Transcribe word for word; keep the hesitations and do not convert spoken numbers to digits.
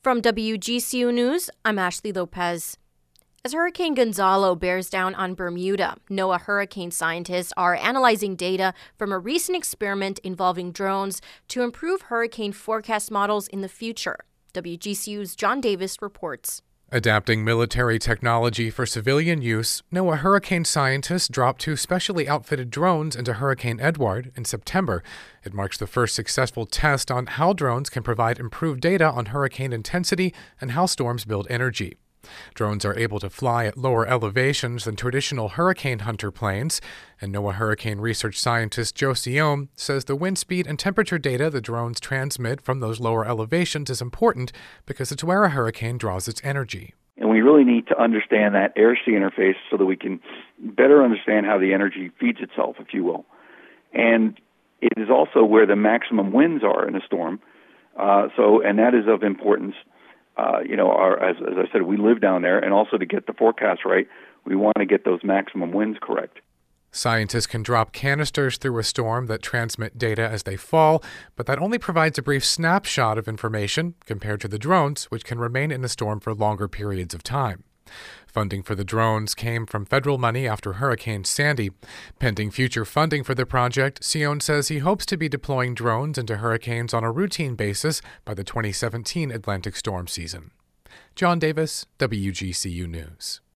From W G C U News, I'm Ashley Lopez. As Hurricane Gonzalo bears down on Bermuda, NOAA hurricane scientists are analyzing data from a recent experiment involving drones to improve hurricane forecast models in the future. W G C U's John Davis reports. Adapting military technology for civilian use, NOAA hurricane scientists dropped two specially outfitted drones into Hurricane Edward in September. It marks the first successful test on how drones can provide improved data on hurricane intensity and how storms build energy. Drones are able to fly at lower elevations than traditional hurricane hunter planes, and NOAA hurricane research scientist Joe Cione says the wind speed and temperature data the drones transmit from those lower elevations is important because it's where a hurricane draws its energy. And we really need to understand that air-sea interface so that we can better understand how the energy feeds itself, if you will. And it is also where the maximum winds are in a storm, uh, so and that is of importance. Uh, you know, our, as, as I said, we live down there, and also to get the forecast right, we want to get those maximum winds correct. Scientists can drop canisters through a storm that transmit data as they fall, but that only provides a brief snapshot of information compared to the drones, which can remain in the storm for longer periods of time. Funding for the drones came from federal money after Hurricane Sandy. Pending future funding for the project, Cione says he hopes to be deploying drones into hurricanes on a routine basis by the twenty seventeen Atlantic storm season. John Davis, W G C U News.